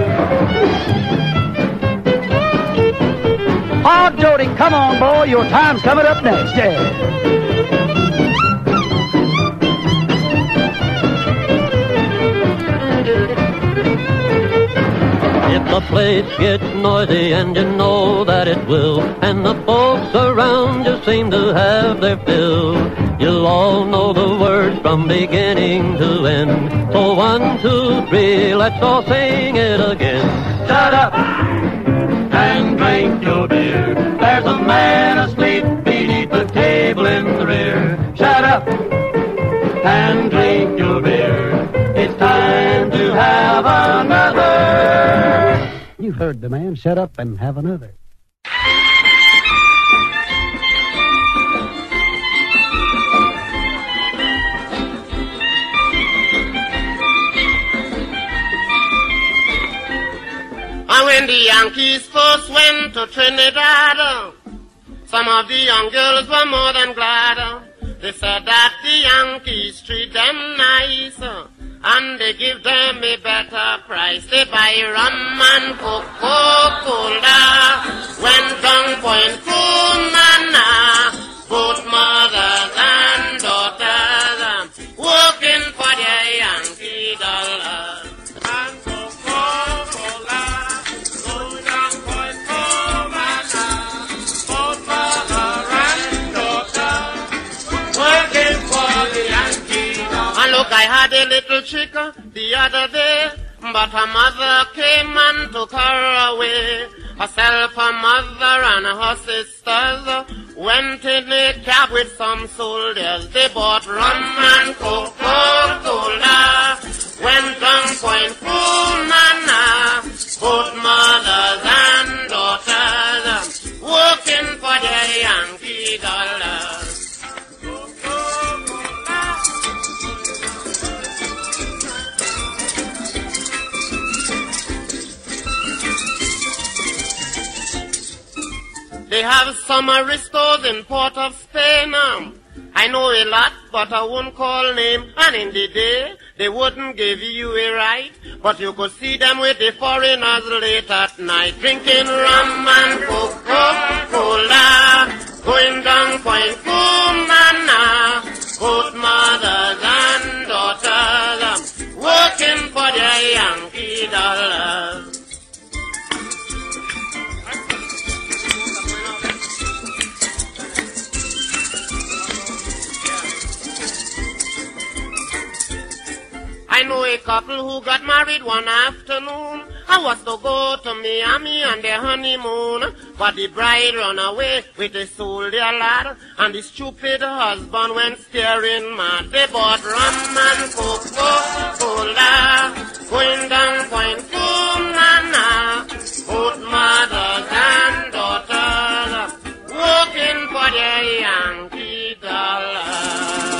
Oh, Jody, come on, boy. Your time's coming up next. Yeah.
If the place gets noisy, and you know that it will, and the folks around you seem to have their fill, you'll all know the words from beginning to end. So one, two, three, let's all sing it again. Shut up and drink your beer. There's a man asleep beneath the table in the rear. Shut up and drink your beer. It's time to have another.
You heard the man. Shut up and have another.
And when the Yankees first went to Trinidad, some of the young girls were more than glad. They said that the Yankees treat them nice, and they give them a better price. They buy rum and Coca-Cola. Went down Point Cumana, both mothers and daughters, working for their Yankee dollars. And Coca-Cola, go down Point Cumana, both mother and daughter, working for the Yankee dollars. And look, I had a little chick the other day, but her mother came and took her away. Herself, her mother, and her sisters went in a cab with some soldiers. They bought rum and Coca-Cola. Went down Point Cumana, both mothers and daughters, working for their Yankee dollars. They have some aristos in Port of Spain. I know a lot, but I won't call name. And in the day, they wouldn't give you a right. But you could see them with the foreigners late at night, drinking rum and Coca-Cola, going down Point Cumana, both mothers and daughters, working for their Yankee dollars. I know a couple who got married one afternoon. I was to go to Miami on their honeymoon, but the bride ran away with a soldier lad, and the stupid husband went staring mad. They bought rum and Coca-Cola, going down Point Cumana, both mothers and daughters, working for their Yankee dollars.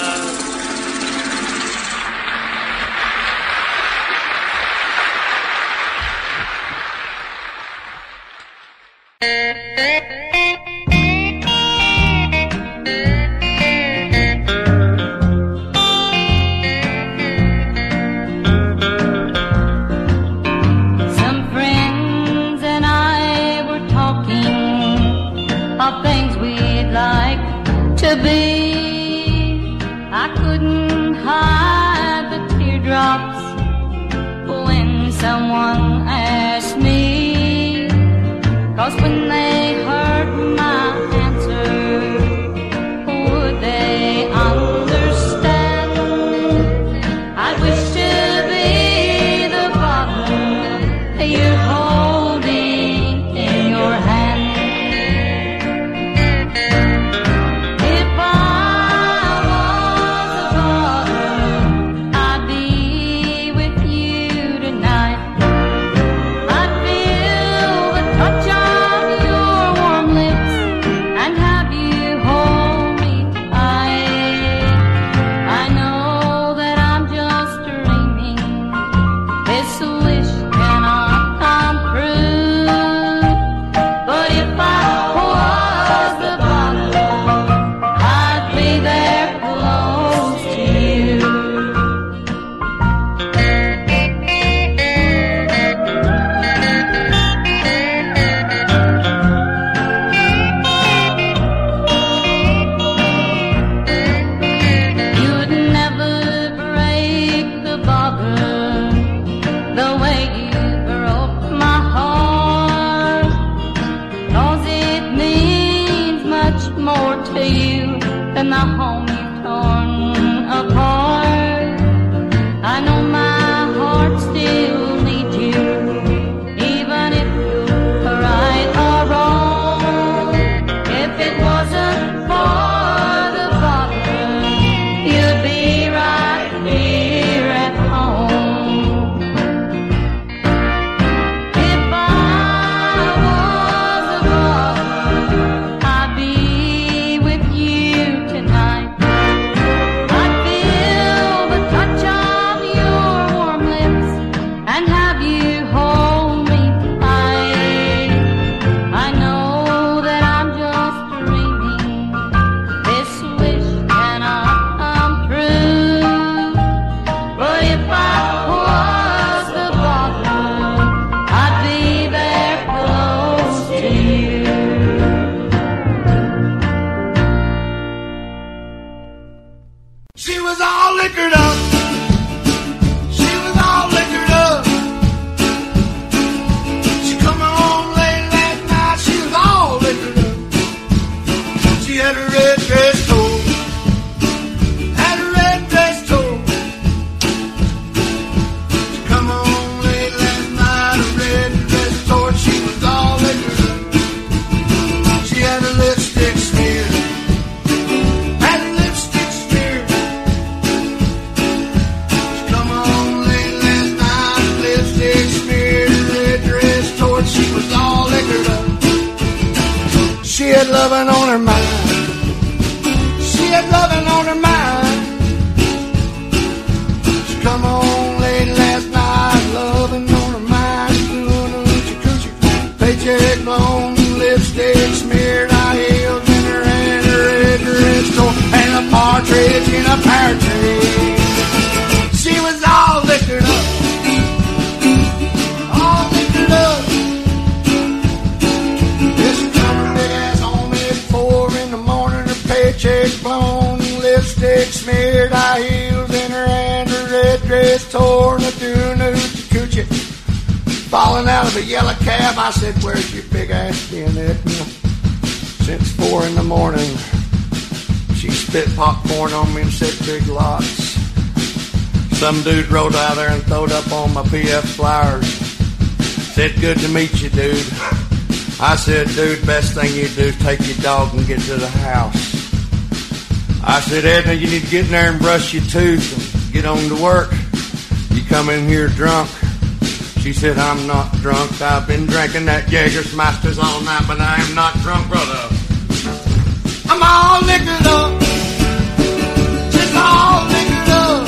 Some friends and I were talking of things we'd like to be. I couldn't hide the teardrops when someone asked me. 'Cause when they heard my answer, would they understand? I wish to be the bottle you're holding in your hand. If I was a bottle, I'd be with you tonight. I'd feel the touch of your
preaching, falling out of a yellow cab. I said, where's your big ass been, Edna? Since four in the morning. She spit popcorn on me and said, big lots. Some dude rode out there and throwed up on my P F flyers. Said, good to meet you, dude. I said, dude, best thing you do is take your dog and get to the house. I said, Edna, you need to get in there and brush your tooth and get on to work. You come in here drunk. She said, I'm not drunk. I've been drinking that Jägermeisters all night, but I am not drunk, brother. I'm all liquored up. Just all liquored up.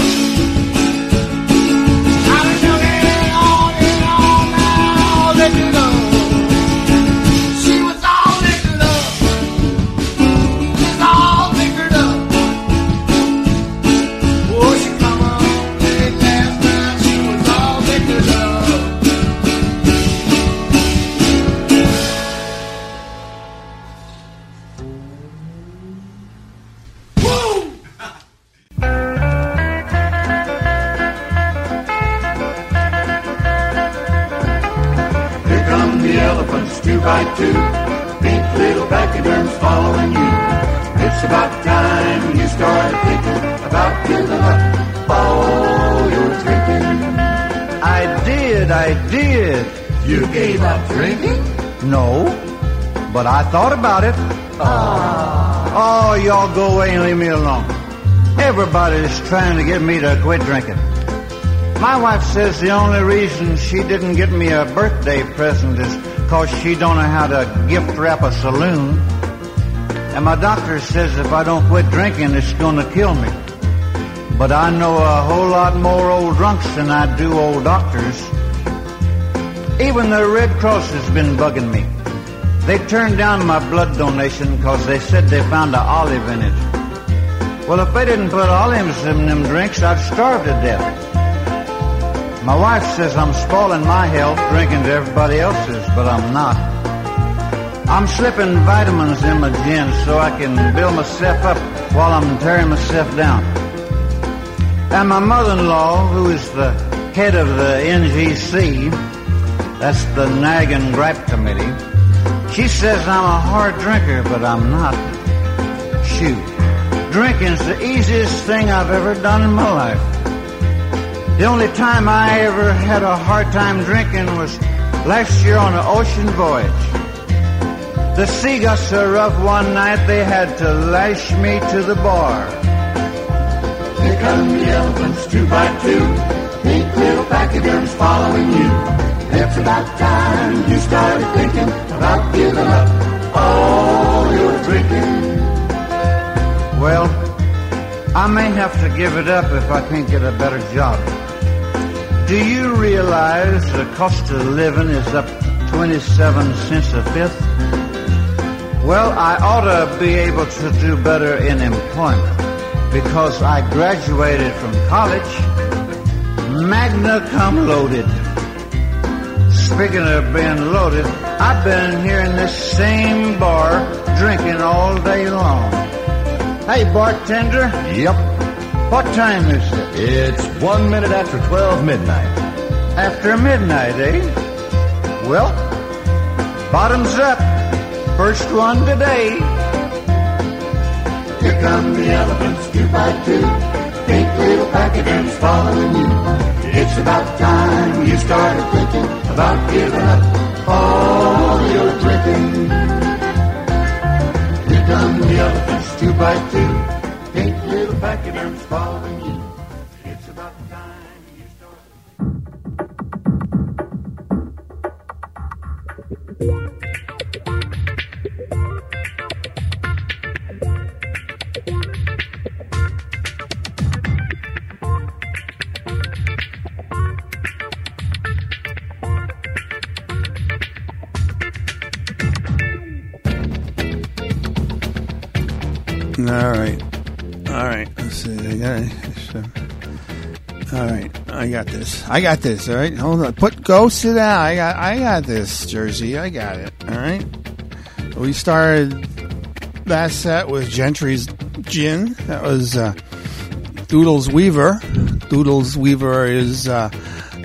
I done took it all in all now, all liquored up. She was all liquored up. Just all liquored up. Oh, she come on late last night. She was all liquored up.
Two by two, pink little pachyderms following you. It's about time you started thinking about giving up all your drinking.
I did, I did.
You gave up drinking?
No, but I thought about it.
Ah.
Oh, y'all go away and leave me alone. Everybody's trying to get me to quit drinking. My wife says the only reason she didn't get me a birthday present is because she don't know how to gift wrap a saloon. And my doctor says if I don't quit drinking, it's going to kill me. But I know a whole lot more old drunks than I do old doctors. Even the Red Cross has been bugging me. They turned down my blood donation because they said they found an olive in it. Well, if they didn't put olives in them drinks, I'd starve to death. My wife says I'm spoiling my health drinking to everybody else's, but I'm not. I'm slipping vitamins in my gin so I can build myself up while I'm tearing myself down. And my mother-in-law, who is the head of the N G C, that's the Nag and Gripe Committee, she says I'm a hard drinker, but I'm not. Shoot, drinking's the easiest thing I've ever done in my life. The only time I ever had a hard time drinking was last year on an ocean voyage. The sea got so rough one night they had to lash me to the bar.
Here come the elephants, two by two, pink little pachyderms following you. It's about time you started thinking about giving up all your drinking.
Well, I may have to give it up if I can't get a better job. Do you realize the cost of living is up twenty-seven cents a fifth? Well, I ought to be able to do better in employment because I graduated from college magna cum loaded. Speaking of being loaded, I've been here in this same bar drinking all day long. Hey, bartender.
Yep.
What time is it?
It's one minute after twelve midnight.
After midnight, eh? Well, bottoms up. First one today.
Here come the elephants, two by two, pink little pachyderms following you. It's about time you started thinking about giving up all your drinking. Here come the elephants, two by two, pink little pachyderms following you. It's about time you started.
All right. All right. Let's see. I got it. All right. I got this. I got this. All right. Hold on. Put go sit down. I got I got this, Jersey. I got it. All right. We started that set with Gentry's Gin. That was uh, Doodles Weaver. Doodles Weaver is uh,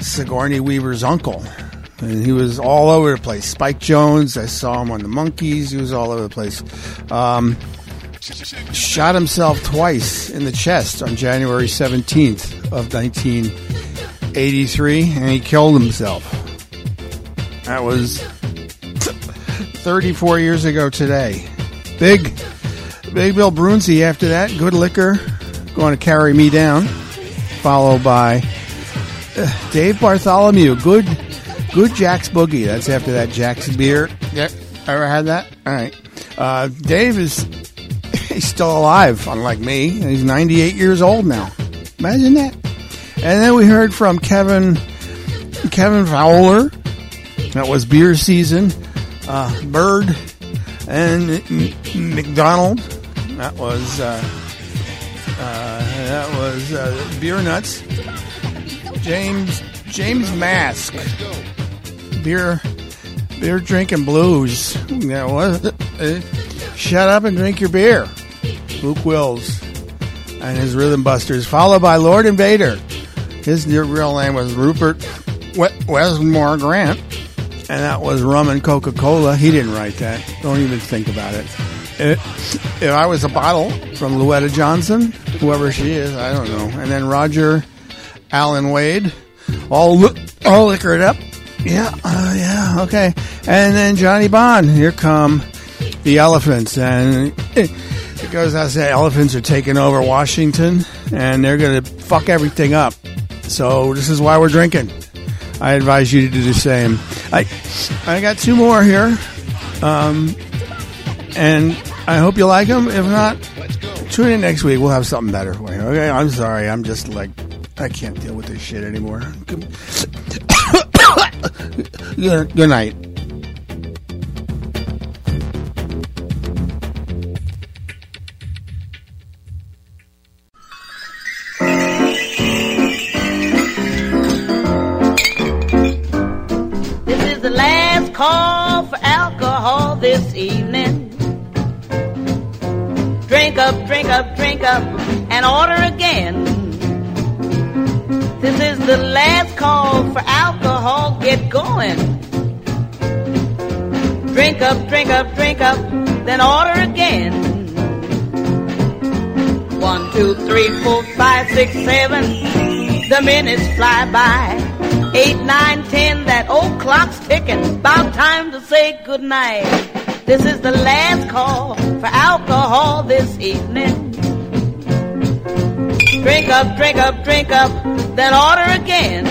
Sigourney Weaver's uncle. And he was all over the place. Spike Jones, I saw him on the Monkees. He was all over the place. Um, shot himself twice in the chest on January seventeenth of nineteen eighty-three, and he killed himself. That was thirty-four years ago today. Big, Big Bill Brunsey after that. Good Liquor, Going to Carry Me Down. Followed by uh, Dave Bartholomew. Good, Good Jack's Boogie. That's after that Jack's Beer. Yep. Ever had that? All right. Uh, Dave is he's still alive, unlike me. He's ninety-eight years old now. Imagine that. And then we heard from Kevin Kevin Fowler. That was Beer Season. Uh, Bird and M- McDonald. That was uh, uh, that was uh, Beer Nuts. James James Mask. Beer Beer Drinking Blues. That was uh, Shut Up and Drink Your Beer. Luke Wills and his Rhythm Busters, followed by Lord Invader. His real name was Rupert Westmore Grant, and that was Rum and Coca-Cola. He didn't write that. Don't even think about it. If, if I was a bottle from Louetta Johnson, whoever she is, I don't know. And then Roger Allen Wade, all all liquored up. Yeah, uh, yeah, okay. And then Johnny Bond. Here come the Elephants, and because I say elephants are taking over Washington, and they're going to fuck everything up. So this is why we're drinking. I advise you to do the same. I I got two more here, um, and I hope you like them. If not, tune in next week. We'll have something better for you. Okay? I'm sorry. I'm just like, I can't deal with this shit anymore. Good, good night.
Call for alcohol this evening. Drink up, drink up, drink up, and order again. This is the last call for alcohol. Get going. Drink up, drink up, drink up, then order again. One, two, three, four, five, six, seven. The minutes fly by. Eight, nine, ten, that old clock's ticking. About time to say goodnight. This is the last call for alcohol this evening. Drink up, drink up, drink up, then order again.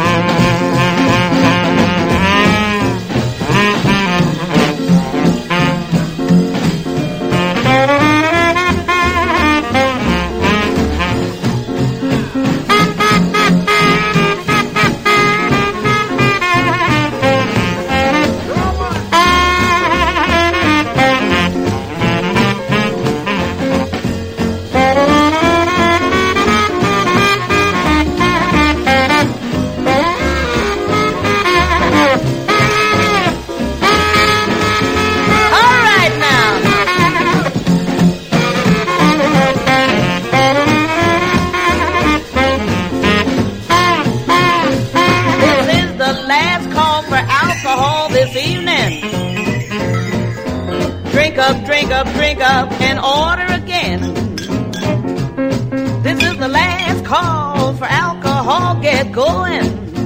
Drink up, drink up, and order again. This is the last call for alcohol. Get going.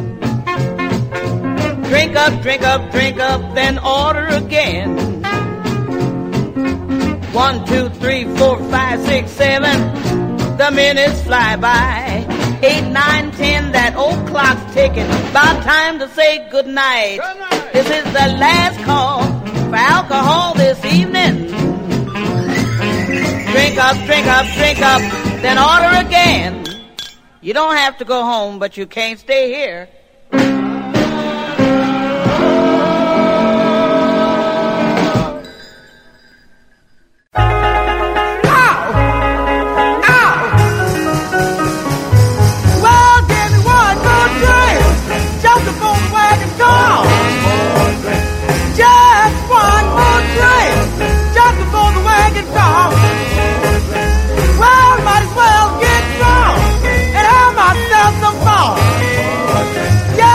Drink up, drink up, drink up, then order again. One, two, three, four, five, six, seven. The minutes fly by. Eight, nine, ten, that old clock's ticking. About time to say goodnight. Good night. This is the last call for alcohol this evening. Drink up, drink up, drink up, then order again. You don't have to go home, but you can't stay here.
Yeah!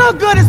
real good. It's